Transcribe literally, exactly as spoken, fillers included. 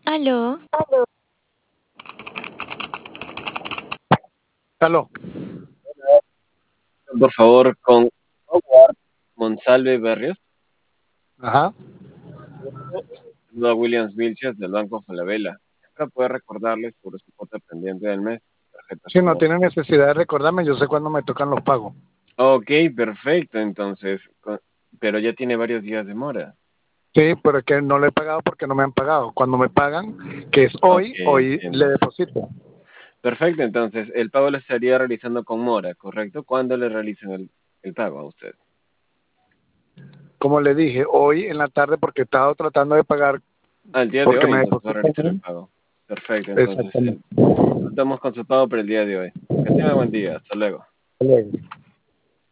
Aló, Aló. Por favor, con Howard Monsalve Berrios. Ajá. Saludo a Williams Vilches del Banco Falabella. Para poder recordarles sobre su cuota pendiente del mes. Tarjeta Si no Somos. tiene necesidad de recordarme, yo sé cuándo me tocan los pagos. Ok, perfecto. Entonces, con- pero ya tiene varios días de mora. Sí, pero es que no le he pagado porque no me han pagado. Cuando me pagan, que es Ok, hoy, hoy le entiendo. deposito. Perfecto, entonces el pago lo estaría realizando con mora, ¿correcto? ¿Cuándo le realizan el, el pago a usted? Como le dije, hoy en la tarde porque he estado tratando de pagar Al día de porque hoy, me entonces va a realizar el depositan. pago. Perfecto, entonces Exactamente. el- contamos con su pago para el día de hoy. Que tenga buen día. Hasta luego. Hasta luego.